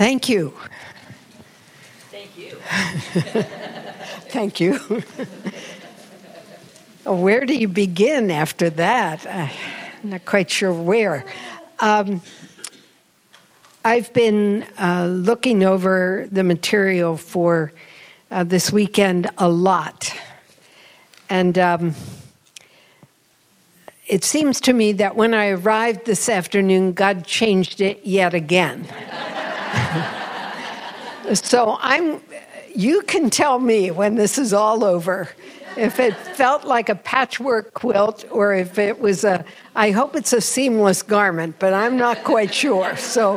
Thank you. Thank you. Thank you. Where do you begin after that? I'm not quite sure where. I've been looking over the material for this weekend a lot. And it seems to me that when I arrived this afternoon, God changed it yet again. So you can tell me when this is all over, if it felt like a patchwork quilt or if it was I hope it's a seamless garment, but I'm not quite sure. So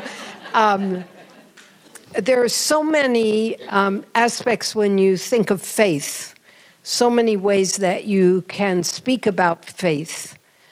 there are so many aspects when you think of faith, so many ways that you can speak about faith.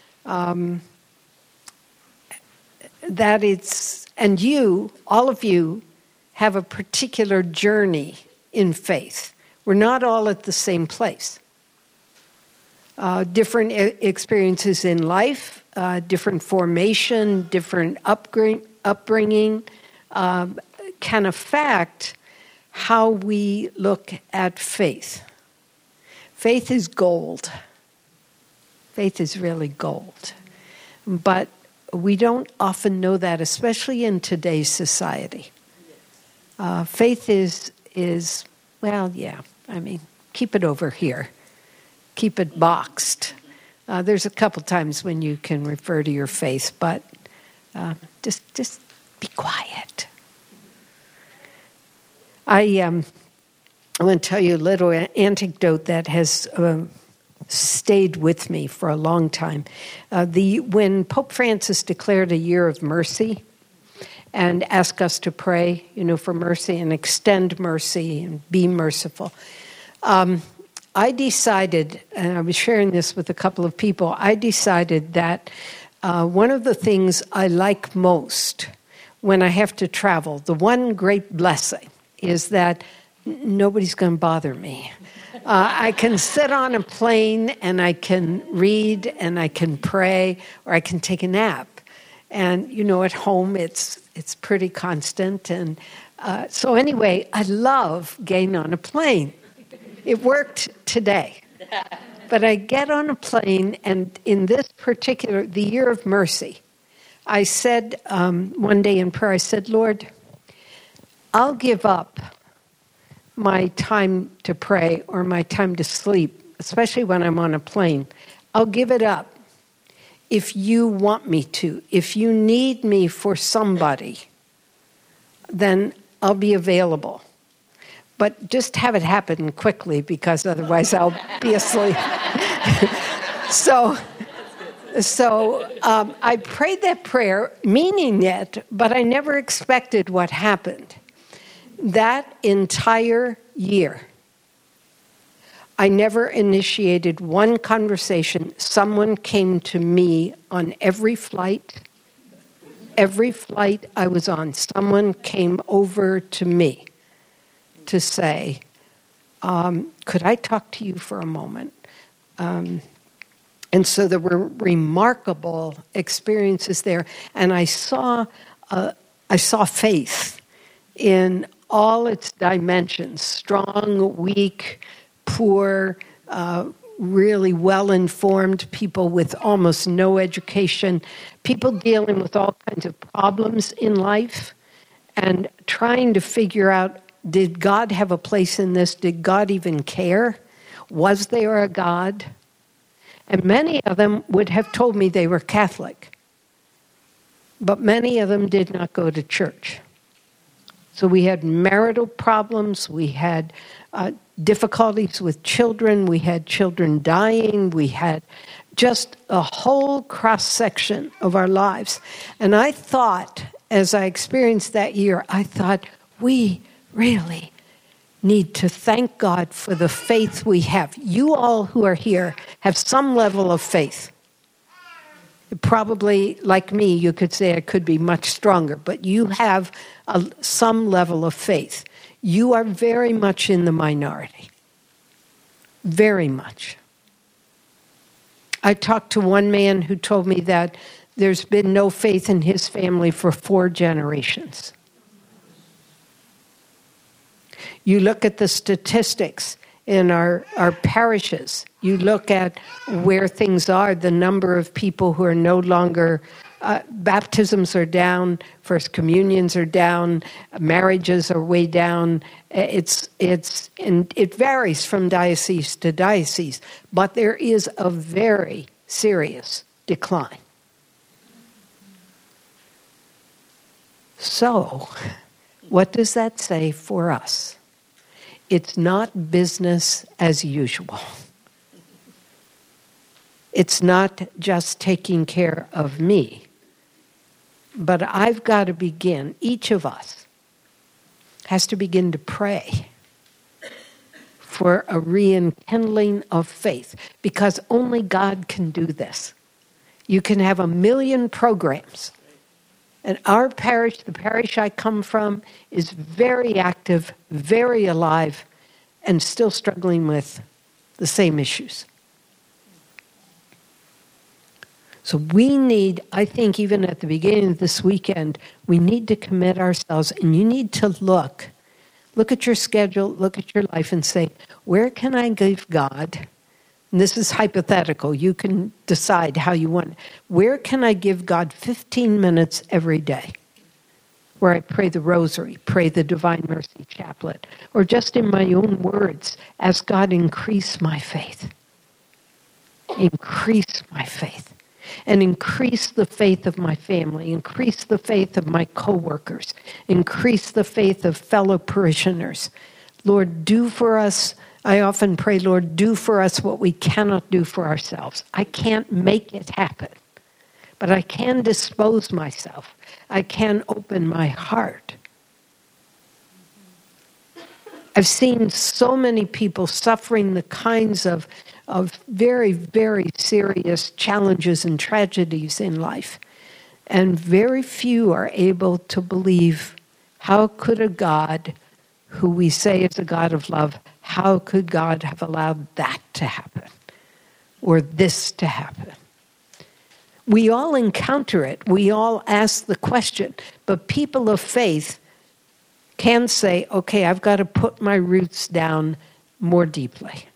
That it's, and you, all of you, have a particular journey in faith. We're not all at the same place. Different experiences in life, different formation, different upbringing can affect how we look at faith. Faith is gold. Faith is really gold. But we don't often know that, especially in today's society. Faith is, well, yeah, I mean, keep it over here. Keep it boxed. There's a couple times when you can refer to your faith, but just be quiet. I want to tell you a little anecdote that has stayed with me for a long time. When Pope Francis declared a year of mercy and asked us to pray, for mercy and extend mercy and be merciful, I decided, and I was sharing this with a couple of people, I decided that one of the things I like most when I have to travel, the one great blessing, is that nobody's going to bother me. I can sit on a plane and I can read and I can pray or I can take a nap. And, at home it's pretty constant. And so anyway, I love getting on a plane. It worked today. But I get on a plane, and in this particular, the year of mercy, I said one day in prayer, I said, Lord, I'll give up my time to pray or my time to sleep, especially when I'm on a plane. I'll give it up if you want me to. If you need me for somebody, then I'll be available. But just have it happen quickly, because otherwise I'll be asleep. So I prayed that prayer, meaning it, but I never expected what happened. That entire year, I never initiated one conversation. Someone came to me on every flight I was on. Someone came over to me to say, could I talk to you for a moment? And so there were remarkable experiences there. And I saw faith in all its dimensions: strong, weak, poor, really well-informed, people with almost no education, people dealing with all kinds of problems in life and trying to figure out, did God have a place in this? Did God even care? Was there a God? And many of them would have told me they were Catholic, but many of them did not go to church. So we had marital problems, we had difficulties with children, we had children dying, we had just a whole cross-section of our lives. And I thought, as I experienced that year, I thought, we really need to thank God for the faith we have. You all who are here have some level of faith. Probably, like me, you could say I could be much stronger, but you have some level of faith. You are very much in the minority. Very much. I talked to one man who told me that there's been no faith in his family for 4 generations. You look at the statistics in our parishes. You look at where things are, the number of people who are no longer, baptisms are down, First Communions are down, marriages are way down. And it varies from diocese to diocese, but there is a very serious decline. So, what does that say for us? It's not business as usual. It's not just taking care of me. But I've got to begin, each of us has to begin to pray for a rekindling of faith, because only God can do this. You can have 1 million programs. And our parish, the parish I come from, is very active, very alive, and still struggling with the same issues. So we need, I think even at the beginning of this weekend, we need to commit ourselves, and you need to look at your schedule, look at your life and say, where can I give God? And this is hypothetical. You can decide how you want. Where can I give God 15 minutes every day? Where I pray the rosary, pray the Divine Mercy Chaplet, or just in my own words, ask God, increase my faith. Increase my faith. And increase the faith of my family, increase the faith of my coworkers, increase the faith of fellow parishioners. Lord, do for us, I often pray, Lord, do for us what we cannot do for ourselves. I can't make it happen, but I can dispose myself. I can open my heart. I've seen so many people suffering the kinds of very, very serious challenges and tragedies in life. And very few are able to believe, how could a God who we say is a God of love, how could God have allowed that to happen? Or this to happen? We all encounter it. We all ask the question. But people of faith can say, okay, I've got to put my roots down more deeply.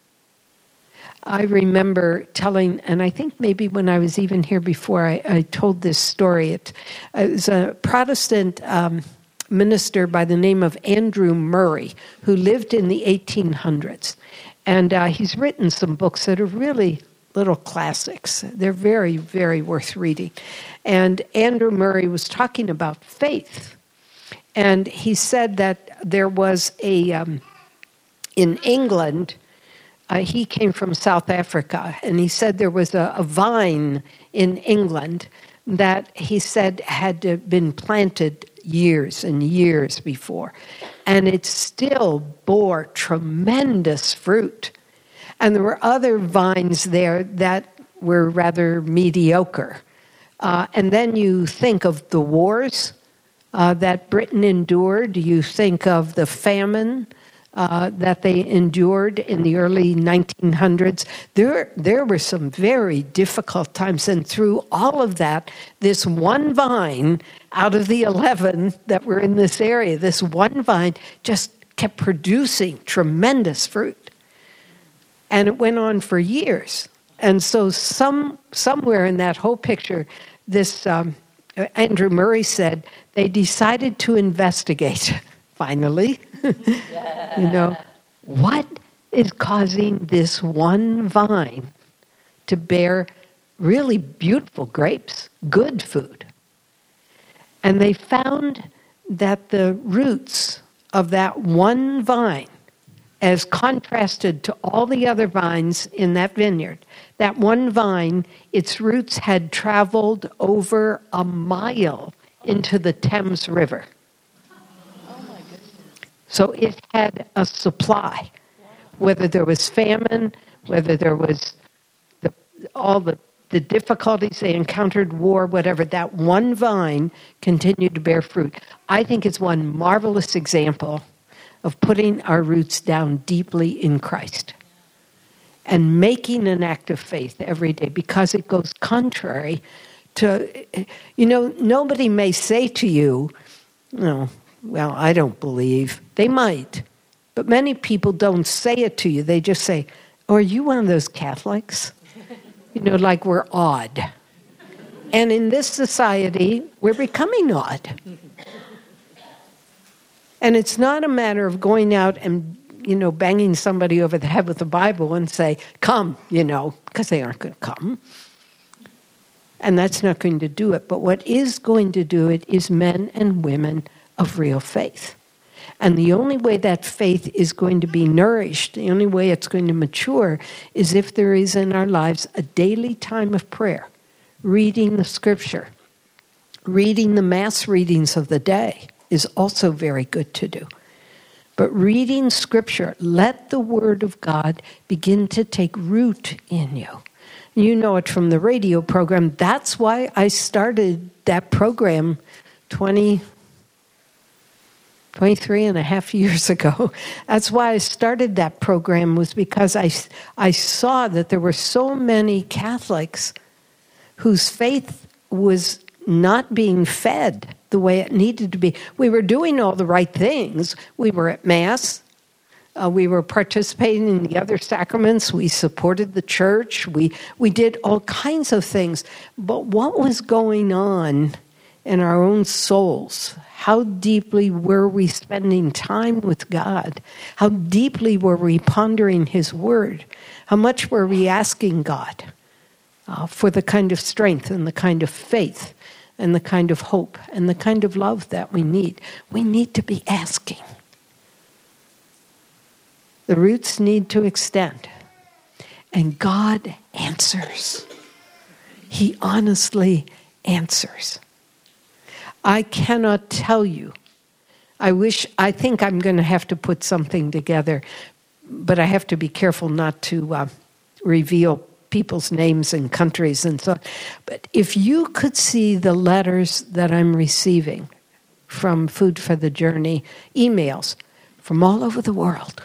I remember telling, and I think maybe when I was even here before, I told this story. It was a Protestant minister by the name of Andrew Murray, who lived in the 1800s. And he's written some books that are really little classics. They're very, very worth reading. And Andrew Murray was talking about faith. And he said that there was in England, he came from South Africa, and he said there was a vine in England that he said had been planted years and years before, and it still bore tremendous fruit. And there were other vines there that were rather mediocre. And then you think of the wars that Britain endured. You think of the famine that they endured in the early 1900s. There were some very difficult times, and through all of that, this one vine out of the 11 that were in this area, this one vine just kept producing tremendous fruit. And it went on for years. And so somewhere in that whole picture, this Andrew Murray said, they decided to investigate, finally. What is causing this one vine to bear really beautiful grapes, good food? And they found that the roots of that one vine, as contrasted to all the other vines in that vineyard, that one vine, its roots had traveled over a mile into the Thames River. So it had a supply, whether there was famine, whether there was all the difficulties they encountered, war, whatever, that one vine continued to bear fruit. I think it's one marvelous example of putting our roots down deeply in Christ and making an act of faith every day, because it goes contrary to, nobody may say to you, well, I don't believe. They might, But many people don't say it to you. They just say, "Oh, are you one of those Catholics?" Like we're odd. And in this society, we're becoming odd. And it's not a matter of going out and, banging somebody over the head with the Bible and say, "Come," because they aren't going to come. And that's not going to do it. But what is going to do it is men and women of real faith. And the only way that faith is going to be nourished, the only way it's going to mature, is if there is in our lives a daily time of prayer, reading the Scripture. Reading the Mass readings of the day is also very good to do. But reading Scripture, let the Word of God begin to take root in you. You know it from the radio program. That's why I started that program 23 and a half years ago. That's why I started that program, was because I saw that there were so many Catholics whose faith was not being fed the way it needed to be. We were doing all the right things. We were at Mass. We were participating in the other sacraments. We supported the church. We did all kinds of things. But what was going on in our own souls? How deeply were we spending time with God? How deeply were we pondering His Word? How much were we asking God for the kind of strength and the kind of faith and the kind of hope and the kind of love that we need? We need to be asking. The roots need to extend. And God answers. He honestly answers. I cannot tell you. I think I'm going to have to put something together, but I have to be careful not to reveal people's names and countries and so on. But if you could see the letters that I'm receiving from Food for the Journey, emails from all over the world,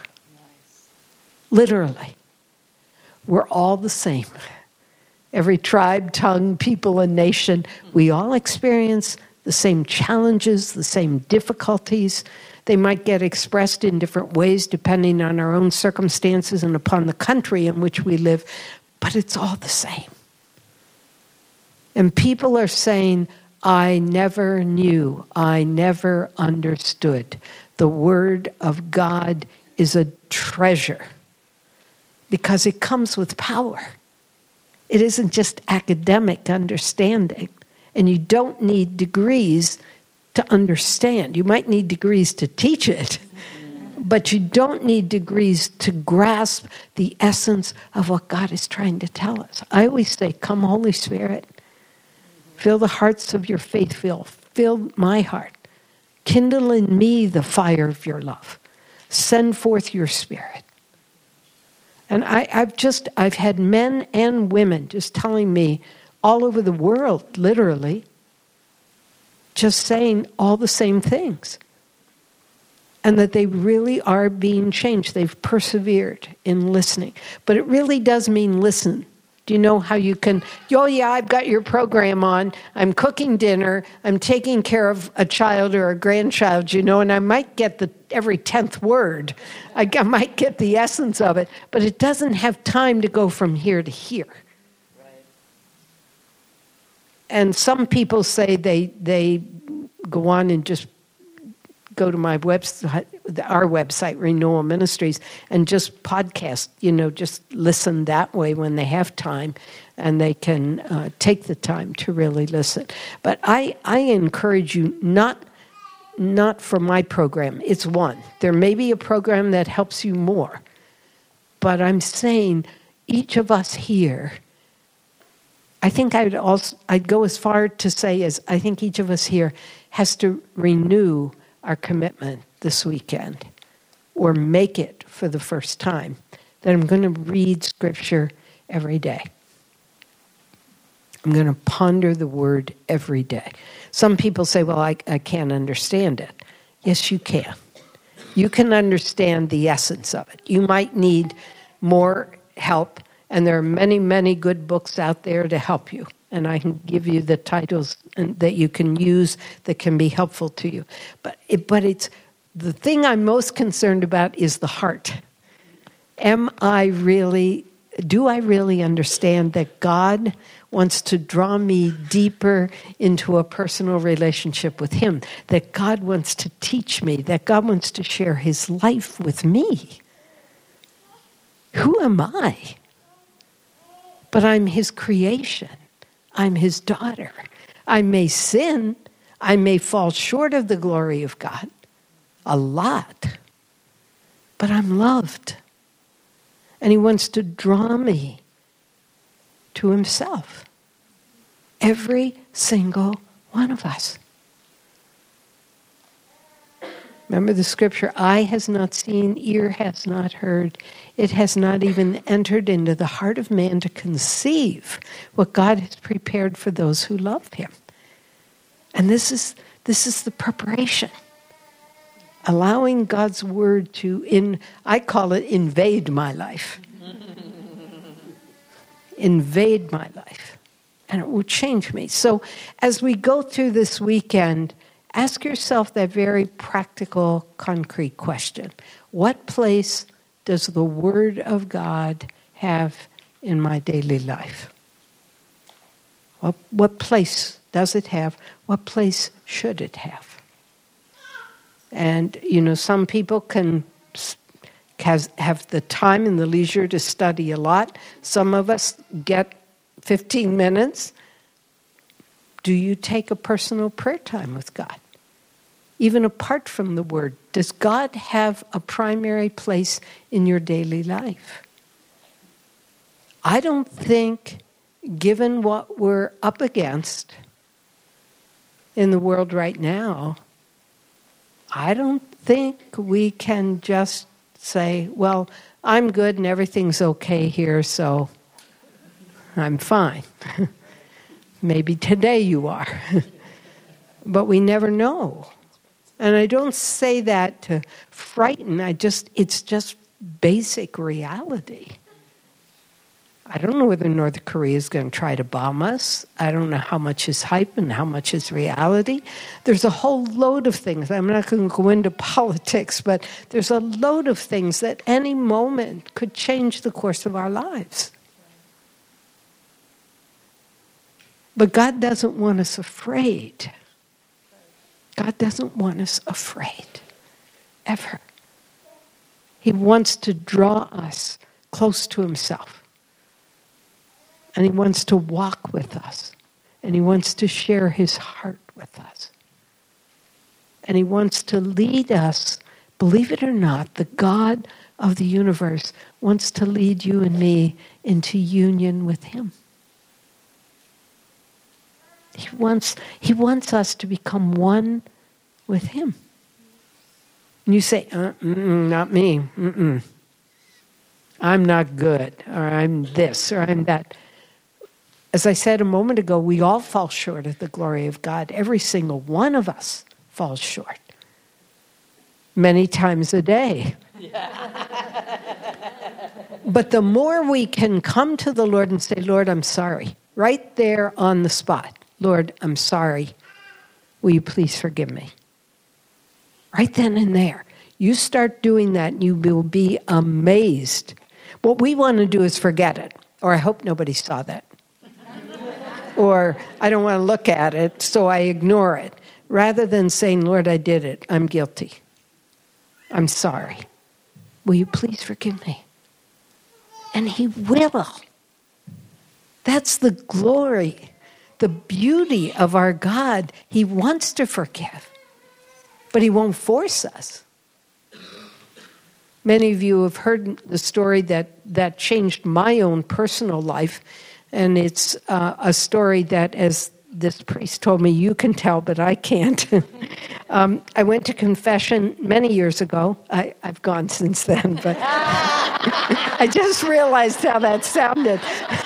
literally, we're all the same. Every tribe, tongue, people, and nation, we all experience the same challenges, the same difficulties. They might get expressed in different ways depending on our own circumstances and upon the country in which we live, but it's all the same. And people are saying, "I never knew, I never understood. The Word of God is a treasure." Because it comes with power. It isn't just academic understanding. And you don't need degrees to understand. You might need degrees to teach it, but you don't need degrees to grasp the essence of what God is trying to tell us. I always say, "Come, Holy Spirit, fill the hearts of your faithful, fill my heart. Kindle in me the fire of your love. Send forth your Spirit." And I've had men and women just telling me all over the world, literally, just saying all the same things. And that they really are being changed. They've persevered in listening. But it really does mean listen. Do you know how you can, "Oh yeah, I've got your program on. I'm cooking dinner. I'm taking care of a child or a grandchild, and I might get every 10th word. I might get the essence of it, but it doesn't have time to go from here to here." Right. And some people say they go on and just go to my website, our website, Renewal Ministries, and just podcast, just listen that way when they have time, and they can take the time to really listen. But I encourage you, not for my program, it's one. There may be a program that helps you more, but I'm saying each of us here, I think I'd go as far to say as I think each of us here has to renew our commitment this weekend, or make it for the first time, that I'm going to read Scripture every day. I'm going to ponder the Word every day. Some people say, "Well, I can't understand it." Yes, you can. You can understand the essence of it. You might need more help, and there are many, many good books out there to help you. And I can give you the titles that you can use that can be helpful to you. But it's the thing I'm most concerned about is the heart. Do I really understand that God wants to draw me deeper into a personal relationship with Him? That God wants to teach me, that God wants to share His life with me? Who am I? But I'm His creation. I'm His daughter. I may sin. I may fall short of the glory of God a lot. But I'm loved. And He wants to draw me to Himself. Every single one of us. Remember the scripture, eye has not seen, ear has not heard. It has not even entered into the heart of man to conceive what God has prepared for those who love Him. And this is the preparation. Allowing God's word to, I call it invade my life. Invade my life. And it will change me. So as we go through this weekend, ask yourself that very practical, concrete question. What place does the Word of God have in my daily life? What place does it have? What place should it have? And, some people can have the time and the leisure to study a lot. Some of us get 15 minutes. Do you take a personal prayer time with God? Even apart from the Word, does God have a primary place in your daily life? I don't think, given what we're up against in the world right now, I don't think we can just say, well, I'm good and everything's okay here, so I'm fine. Maybe today you are. But we never know. And I don't say that to frighten. It's just basic reality. I don't know whether North Korea is going to try to bomb us. I don't know how much is hype and how much is reality. There's a whole load of things. I'm not going to go into politics, but there's a load of things that any moment could change the course of our lives. But God doesn't want us afraid. God doesn't want us afraid, ever. He wants to draw us close to Himself. And He wants to walk with us. And He wants to share His heart with us. And He wants to lead us, believe it or not, the God of the universe wants to lead you and me into union with Him. He wants us to become one with Him. And you say, not me. I'm not good, or I'm this, or I'm that. As I said a moment ago, we all fall short of the glory of God. Every single one of us falls short. Many times a day. But the more we can come to the Lord and say, Lord, I'm sorry. Right there on the spot. Lord, I'm sorry. Will you please forgive me? Right then and there. You start doing that and you will be amazed. What we want to do is forget it. Or I hope nobody saw that. Or I don't want to look at it, so I ignore it. Rather than saying, Lord, I did it. I'm guilty. I'm sorry. Will you please forgive me? And He will. That's the glory, the beauty of our God. He wants to forgive, but He won't force us. Many of you have heard the story that changed my own personal life. And it's a story that, as this priest told me, you can tell, but I can't. I went to confession many years ago. I've gone since then, but I just realized how that sounded.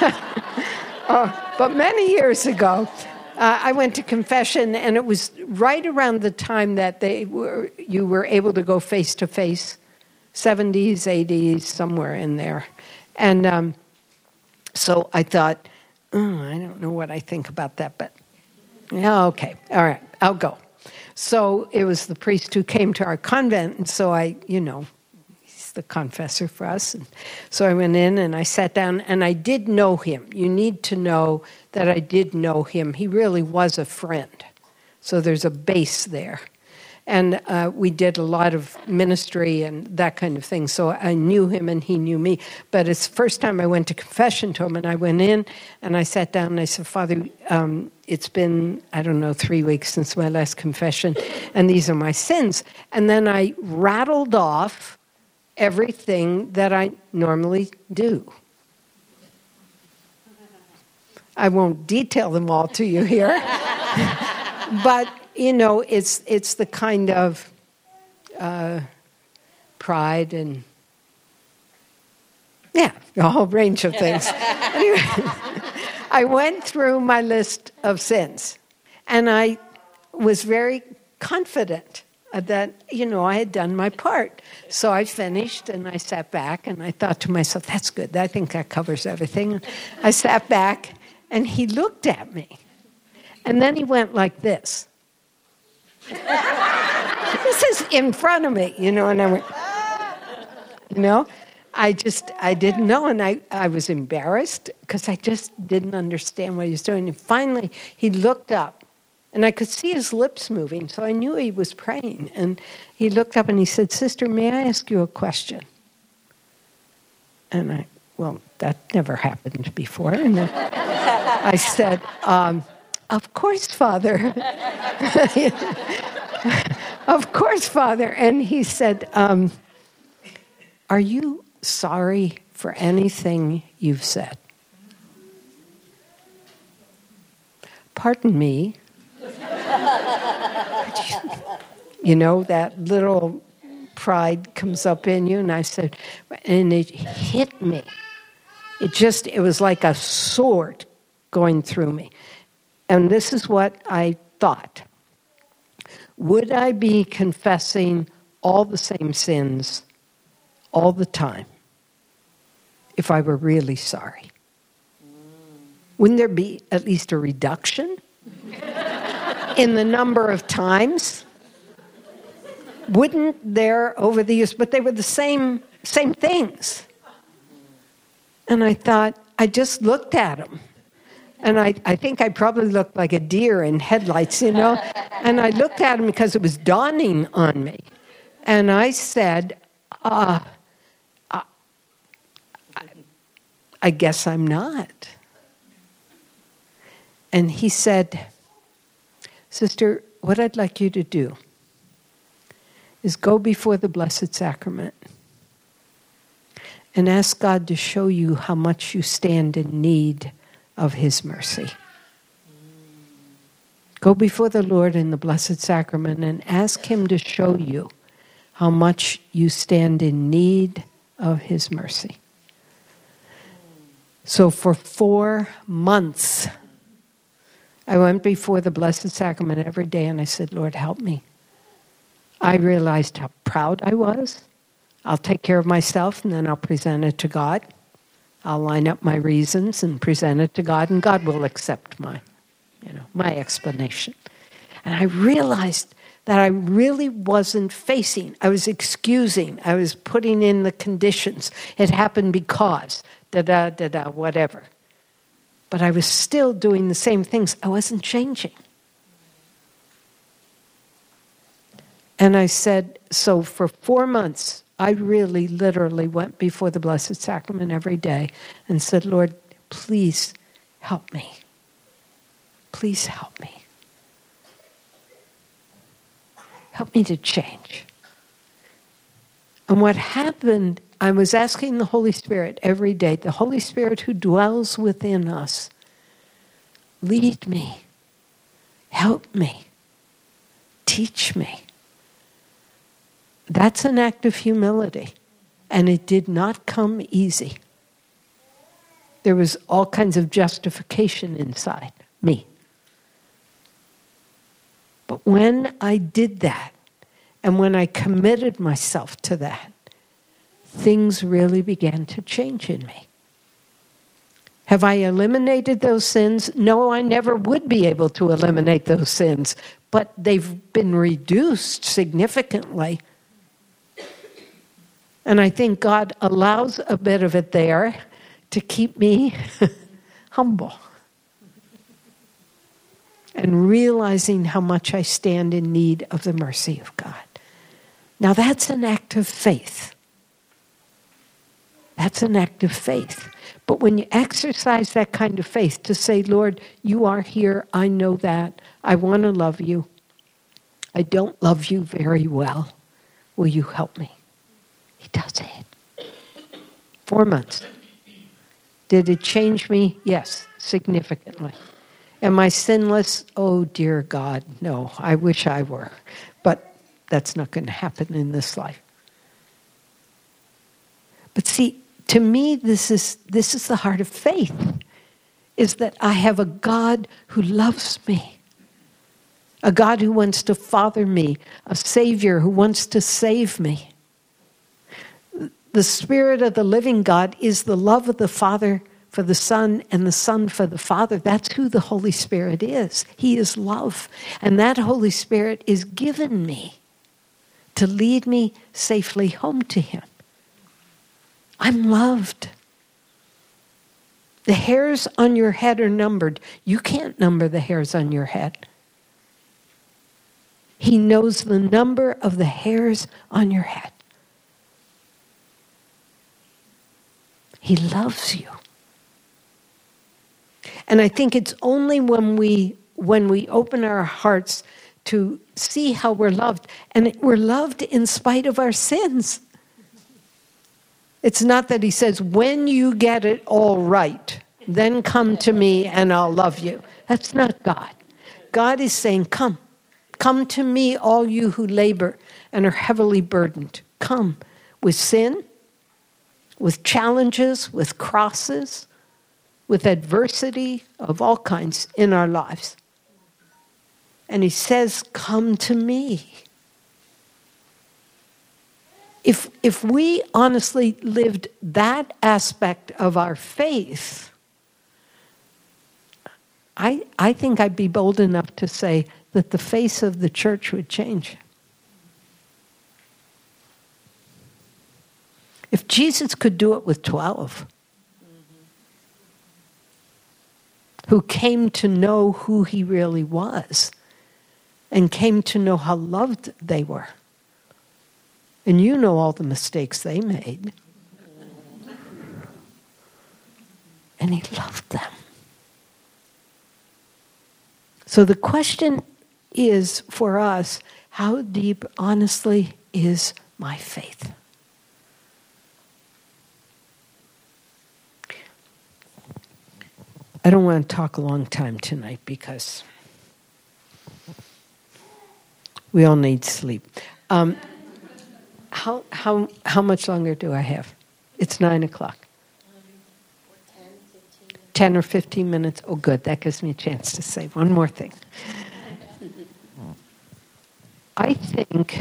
But many years ago, I went to confession, and it was right around the time that you were able to go face to face, 70s, 80s, somewhere in there. And so I thought, I don't know what I think about that, but yeah, okay, all right, I'll go. So it was the priest who came to our convent, and so he's the confessor for us. And so I went in and I sat down, and I did know him. You need to know that I did know him. He really was a friend. So there's a base there. And we did a lot of ministry and that kind of thing. So I knew him and he knew me. But it's the first time I went to confession to him. And I went in and I sat down and I said, Father, it's been, 3 weeks since my last confession. And these are my sins. And then I rattled off everything that I normally do. I won't detail them all to you here. But it's the kind of pride and, a whole range of things. Anyway, I went through my list of sins, and I was very confident that, I had done my part. So I finished, and I sat back, and I thought to myself, that's good. I think that covers everything. I sat back, and he looked at me, and then he went like this. This is in front of me, and I went, I didn't know, and I was embarrassed because I just didn't understand what he was doing. And finally, he looked up, and I could see his lips moving, so I knew he was praying. And he looked up and he said, Sister, may I ask you a question? And that never happened before. And then I said, of course, Father. Of course, Father. And he said, are you sorry for anything you've said? Pardon me. That little pride comes up in you. And I said, and it hit me. It was like a sword going through me. And this is what I thought. Would I be confessing all the same sins all the time if I were really sorry? Wouldn't there be at least a reduction in the number of times? Wouldn't there over the years? But they were the same things. And I thought, I just looked at him. And I think I probably looked like a deer in headlights, And I looked at him because it was dawning on me. And I said, I guess I'm not. And he said, Sister, what I'd like you to do is go before the Blessed Sacrament and ask God to show you how much you stand in need of His mercy. Go before the Lord in the Blessed Sacrament and ask Him to show you how much you stand in need of His mercy. So for 4 months, I went before the Blessed Sacrament every day and I said, Lord, help me. I realized how proud I was. I'll take care of myself and then I'll present it to God. I'll line up my reasons and present it to God, and God will accept my explanation. And I realized that I really wasn't facing. I was excusing. I was putting in the conditions. It happened because, whatever. But I was still doing the same things. I wasn't changing. And I said, so for 4 months, I really literally went before the Blessed Sacrament every day and said, Lord, please help me. Please help me. Help me to change. And what happened, I was asking the Holy Spirit every day, the Holy Spirit who dwells within us, lead me, help me, teach me. That's an act of humility. And it did not come easy. There was all kinds of justification inside me. But when I did that, and when I committed myself to that, things really began to change in me. Have I eliminated those sins? No, I never would be able to eliminate those sins, but they've been reduced significantly. And I think God allows a bit of it there to keep me humble and realizing how much I stand in need of the mercy of God. Now that's an act of faith. That's an act of faith. But when you exercise that kind of faith to say, Lord, you are here, I know that, I want to love you. I don't love you very well. Will you help me? He does it. 4 months. Did it change me? Yes, significantly. Am I sinless? Oh, dear God, no. I wish I were. But that's not going to happen in this life. But see, to me, this is the heart of faith, is that I have a God who loves me, a God who wants to father me, a Savior who wants to save me. The Spirit of the living God is the love of the Father for the Son and the Son for the Father. That's who the Holy Spirit is. He is love. And that Holy Spirit is given me to lead me safely home to Him. I'm loved. The hairs on your head are numbered. You can't number the hairs on your head. He knows the number of the hairs on your head. He loves you. And I think it's only when we open our hearts to see how we're loved, and we're loved in spite of our sins. It's not that he says, when you get it all right, then come to me and I'll love you. That's not God. God is saying, come. Come to me, all you who labor and are heavily burdened. Come with sin, with challenges, with crosses, with adversity of all kinds in our lives. And he says, come to me. If we honestly lived that aspect of our faith, I think I'd be bold enough to say that the face of the church would change. If Jesus could do it with 12, who came to know who he really was and came to know how loved they were. And you know all the mistakes they made. And he loved them. So the question is for us, how deep, honestly, is my faith? I don't want to talk a long time tonight because we all need sleep. How much longer do I have? It's 9:00. 10 or 15 minutes. Oh, good. That gives me a chance to say one more thing. I think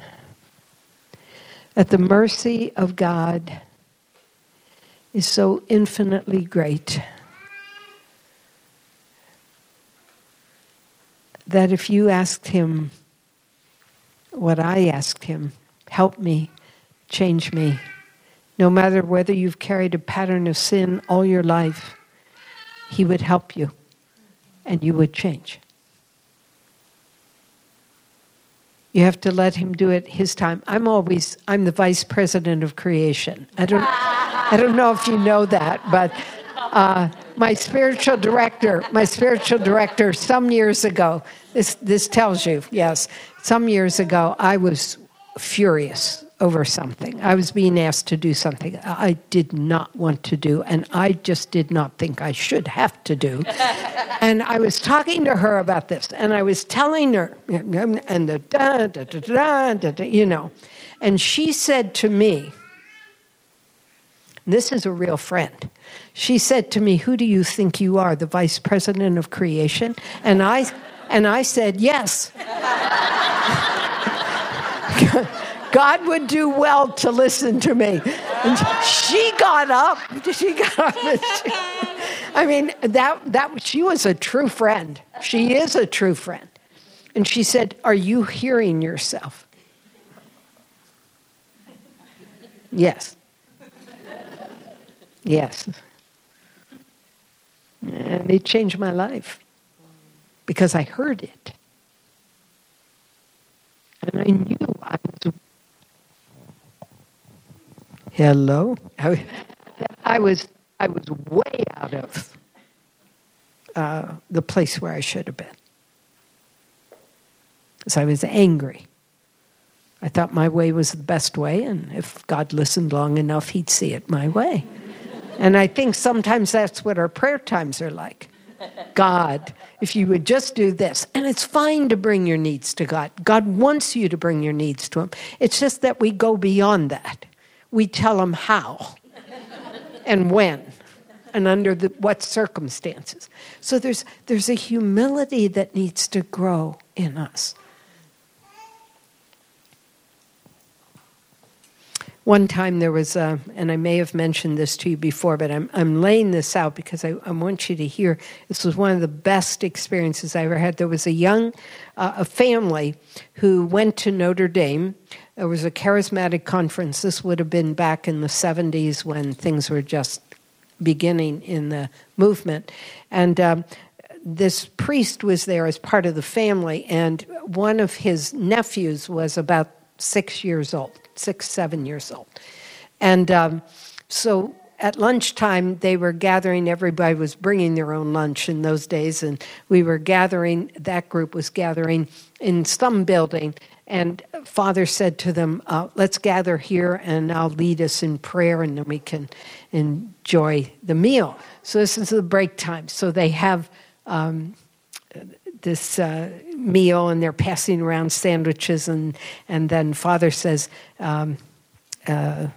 that the mercy of God is so infinitely great that if you asked him what I asked him, help me, change me, no matter whether you've carried a pattern of sin all your life, he would help you and you would change. You have to let him do it his time. I'm the vice president of creation. I don't know if you know that, but my spiritual director some years ago, this tells you, yes, some years ago I was furious over something. I was being asked to do something I did not want to do, and I just did not think I should have to do. And I was talking to her about this, and I was telling her, and and she said to me, this is a real friend. She said to me, who do you think you are, the vice president of creation? And I said, yes. God would do well to listen to me. And she got up. I mean, she was a true friend. She is a true friend. And she said, "Are you hearing yourself?" Yes. Yes. And it changed my life because I heard it. And I knew I was... Hello? I was way out of the place where I should have been. Because I was angry. I thought my way was the best way, and if God listened long enough, he'd see it my way. And I think sometimes that's what our prayer times are like. God, if you would just do this. And it's fine to bring your needs to God. God wants you to bring your needs to him. It's just that we go beyond that. We tell him how and when and under what circumstances. So there's a humility that needs to grow in us. One time there was, and I may have mentioned this to you before, but I'm laying this out because I want you to hear. This was one of the best experiences I ever had. There was a family who went to Notre Dame. There was a charismatic conference. This would have been back in the 70s when things were just beginning in the movement. And this priest was there as part of the family, and one of his nephews was about 6 years old. 6, 7 years old. And so at lunchtime, they were gathering. Everybody was bringing their own lunch in those days. And we were gathering, that group was gathering in some building. And Father said to them, let's gather here and I'll lead us in prayer and then we can enjoy the meal. So this is the break time. So they have this meal and they're passing around sandwiches and then Father says, I'll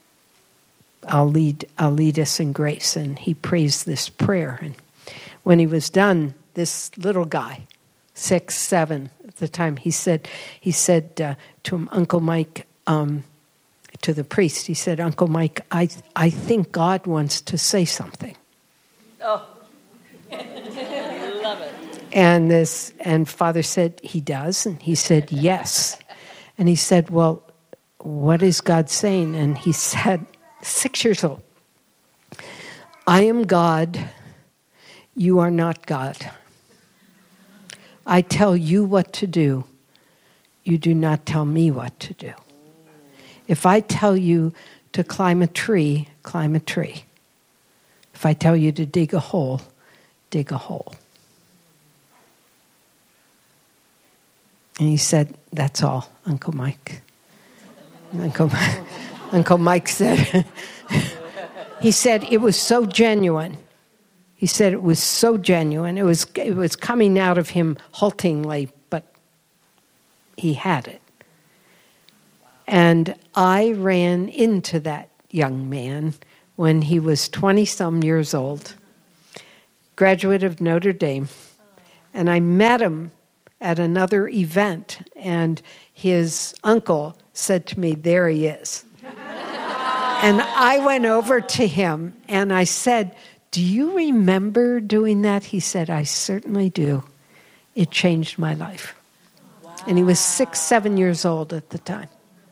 lead us in grace, and he prays this prayer. And when he was done, this little guy, 6, 7 at the time, he said to him, Uncle Mike, to the priest, he said, Uncle Mike, I think God wants to say something. Oh, love it. And Father said, he does? And he said, yes. And he said, well, what is God saying? And he said, 6 years old, I am God, you are not God. I tell you what to do, you do not tell me what to do. If I tell you to climb a tree, climb a tree. If I tell you to dig a hole, dig a hole. And he said, that's all, Uncle Mike. Uncle Mike said, he said it was so genuine. He said it was so genuine. It was coming out of him haltingly, but he had it. And I ran into that young man when he was 20-some years old, graduate of Notre Dame, and I met him at another event, and his uncle said to me, there he is. And I went over to him and I said, do you remember doing that? He said, I certainly do. It changed my life. Wow. And he was 6, 7 years old at the time.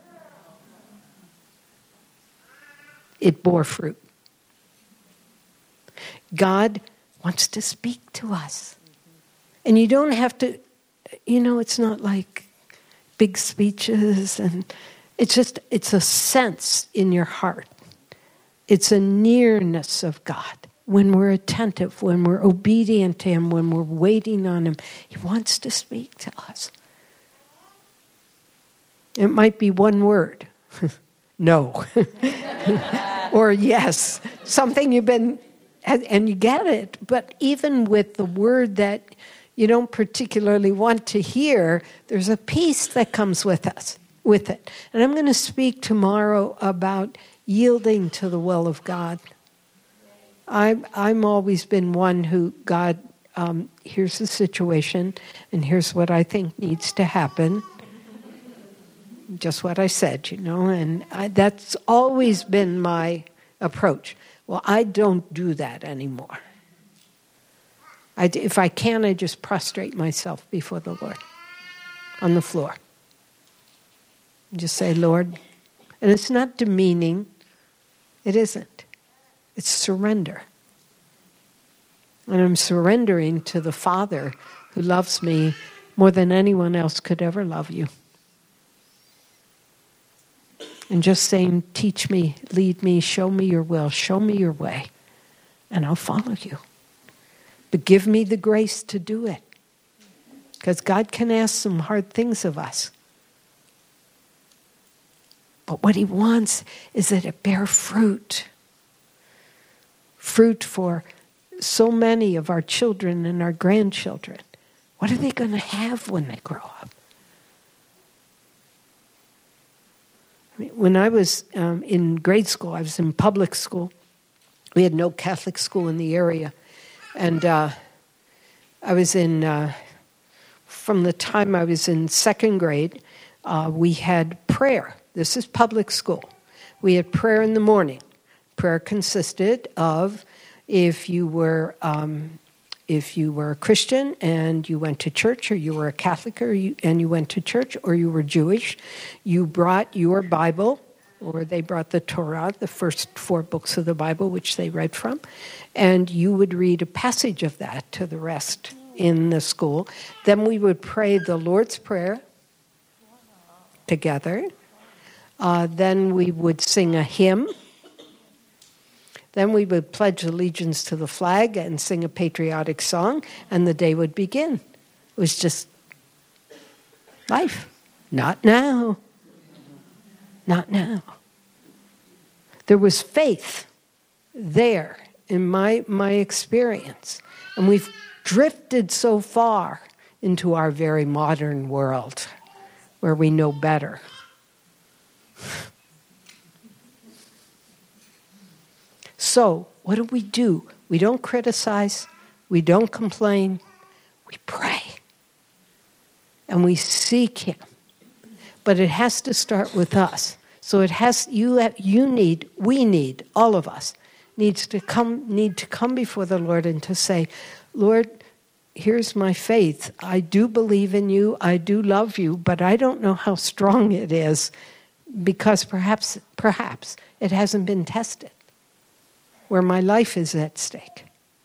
It bore fruit. God wants to speak to us. And you don't have to, it's not like big speeches, and it's a sense in your heart. It's a nearness of God. When we're attentive, when we're obedient to him, when we're waiting on him, he wants to speak to us. It might be one word, no, or yes, something you've been, and you get it. But even with the word that you don't particularly want to hear, there's a peace that comes with it. And I'm going to speak tomorrow about yielding to the will of God. I'm always been one who, God, here's the situation, and here's what I think needs to happen. Just what I said, and that's always been my approach. Well, I don't do that anymore. If I can, I just prostrate myself before the Lord on the floor. Just say, Lord, and it's not demeaning. It isn't. It's surrender. And I'm surrendering to the Father who loves me more than anyone else could ever love you. And just saying, teach me, lead me, show me your will, show me your way, and I'll follow you. But give me the grace to do it. Because God can ask some hard things of us. But what he wants is that it bear fruit. Fruit for so many of our children and our grandchildren. What are they going to have when they grow up? When I was in grade school, I was in public school. We had no Catholic school in the area. And I was in, from the time I was in second grade, we had prayer. This is public school. We had prayer in the morning. Prayer consisted of if you were a Christian and you went to church, or you were a Catholic and you went to church, or you were Jewish, you brought your Bible, or they brought the Torah, the first 4 books of the Bible, which they read from, and you would read a passage of that to the rest in the school. Then we would pray the Lord's Prayer together. Then we would sing a hymn. Then we would pledge allegiance to the flag and sing a patriotic song, and the day would begin. It was just life. Not now. Not now. There was faith there in my experience. And we've drifted so far into our very modern world where we know better. So, what do? We don't criticize. We don't complain. We pray. And we seek him. But it has to start with us. So we need, all of us, need to come before the Lord and to say, Lord, here's my faith. I do believe in you. I do love you, but I don't know how strong it is because perhaps it hasn't been tested where my life is at stake.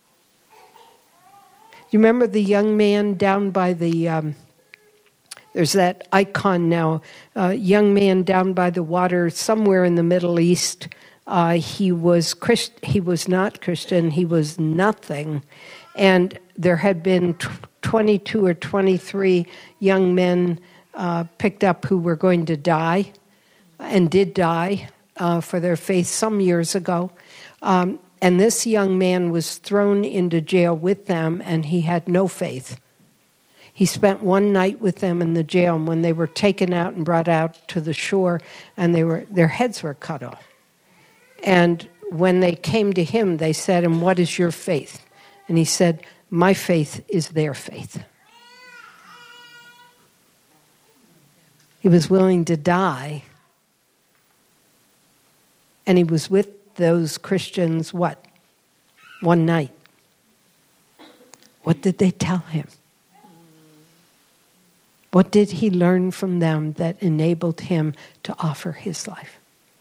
You remember the young man down by the, there's that icon now, young man down by the water somewhere in the Middle East. He was not Christian, he was nothing. And there had been 22 or 23 young men picked up who were going to die and did die for their faith some years ago. And this young man was thrown into jail with them, and he had no faith. He spent one night with them in the jail, and when they were taken out and brought out to the shore, and their heads were cut off. And when they came to him, they said, "And what is your faith?" And he said, "My faith is their faith." He was willing to die. And he was with those Christians, what? One night. What did they tell him? What did he learn from them that enabled him to offer his life?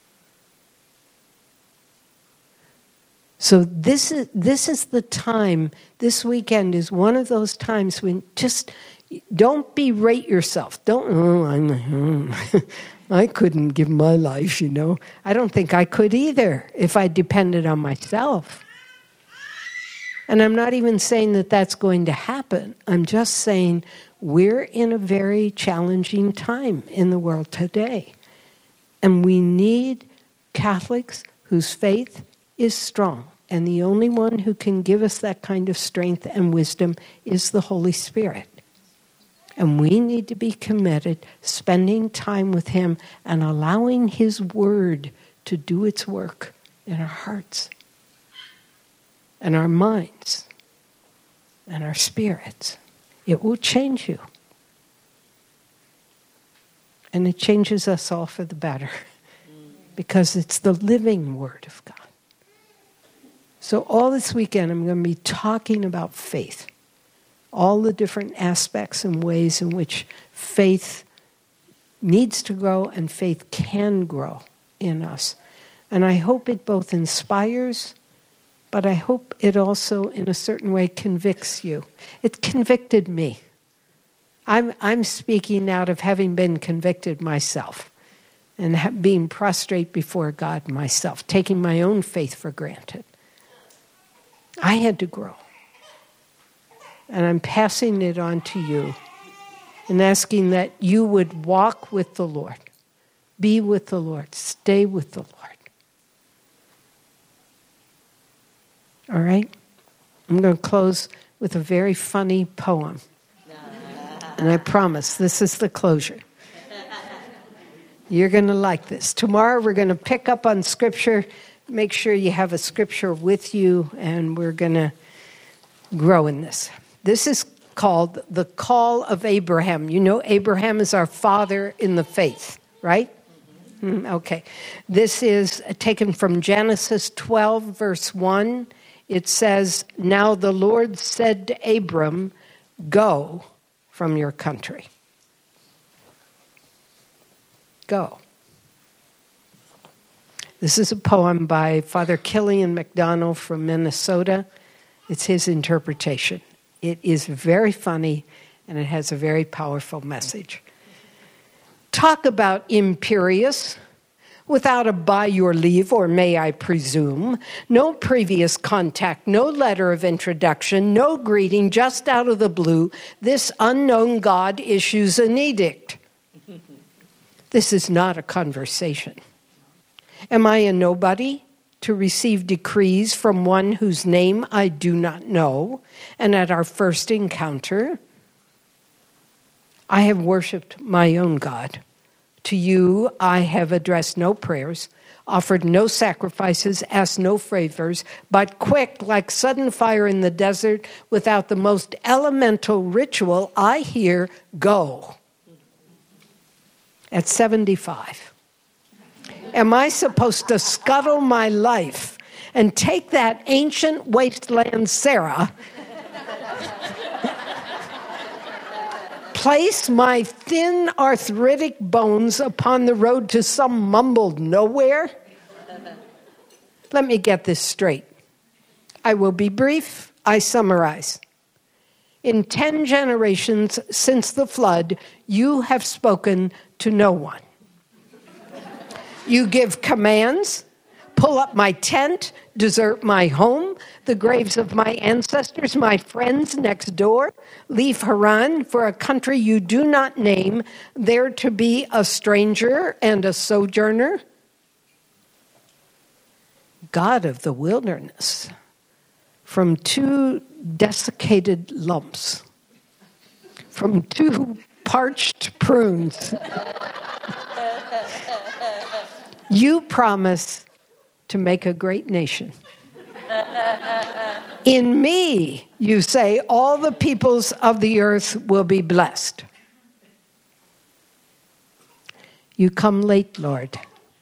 So this is the time, this weekend is one of those times when just don't berate yourself. I couldn't give my life, I don't think I could either if I depended on myself. And I'm not even saying that that's going to happen. I'm just saying we're in a very challenging time in the world today. And we need Catholics whose faith is strong. And the only one who can give us that kind of strength and wisdom is the Holy Spirit. And we need to be committed, spending time with him and allowing his word to do its work in our hearts and our minds and our spirits. It will change you. And it changes us all for the better because it's the living word of God. So all this weekend I'm going to be talking about faith. all the different aspects and ways in which faith needs to grow and faith can grow in us. And I hope it both inspires, but I hope it also, in a certain way, convicts you. It convicted me. I'm speaking out of having been convicted myself and being prostrate before God myself, taking my own faith for granted. I had to grow. And I'm passing it on to you and asking that you would walk with the Lord, be with the Lord, stay with the Lord. All right? I'm going to close with a very funny poem. And I promise, this is the closure. You're going to like this. Tomorrow we're going to pick up on Scripture. Make sure you have a Scripture with you, and we're going to grow in this. This is called the Call of Abraham. You know Abraham is our father in the faith, right? Okay. This is taken from Genesis 12, verse 1. It says, "Now the Lord said to Abram, 'Go from your country.'" Go. This is a poem by Father Killian McDonnell from Minnesota. It's his interpretation. It is very funny, and it has a very powerful message. Talk about imperious. Without a "by your leave" or "may I presume," no previous contact, no letter of introduction, no greeting, just out of the blue, this unknown God issues an edict. This is not a conversation. Am I a nobody to receive decrees from one whose name I do not know? And at our first encounter, I have worshipped my own God. To you, I have addressed no prayers, offered no sacrifices, asked no favors, but quick, like sudden fire in the desert, without the most elemental ritual, I hear, "Go." At 75. Am I supposed to scuttle my life and take that ancient wasteland Sarah, place my thin arthritic bones upon the road to some mumbled nowhere? Let me get this straight. I will be brief. I summarize. In 10 generations since the flood, you have spoken to no one. You give commands, pull up my tent, desert my home, the graves of my ancestors, my friends next door, leave Haran for a country you do not name, there to be a stranger and a sojourner. God of the wilderness, from 2 desiccated lumps, from 2 parched prunes, you promise to make a great nation. In me, you say, all the peoples of the earth will be blessed. You come late, Lord.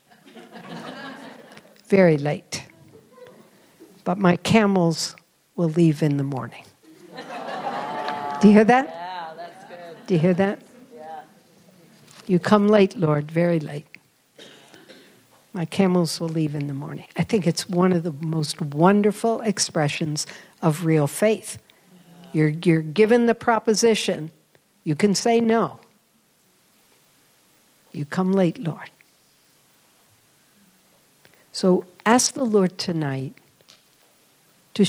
Very late. But my camels will leave in the morning. Do you hear that? Yeah, that's good. Do you hear that? Yeah. You come late, Lord, very late. My camels will leave in the morning. I think it's one of the most wonderful expressions of real faith. You're given the proposition. You can say no. You come late, Lord. So ask the Lord tonight to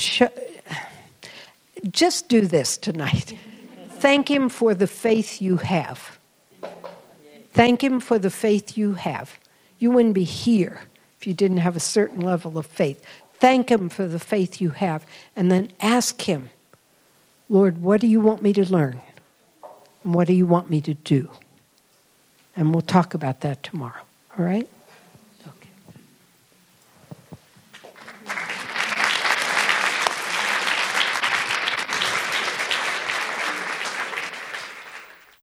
just do this tonight. Thank Him for the faith you have. Thank Him for the faith you have. You wouldn't be here if you didn't have a certain level of faith. Thank Him for the faith you have. And then ask Him, Lord, what do you want me to learn? And what do you want me to do? And we'll talk about that tomorrow. All right?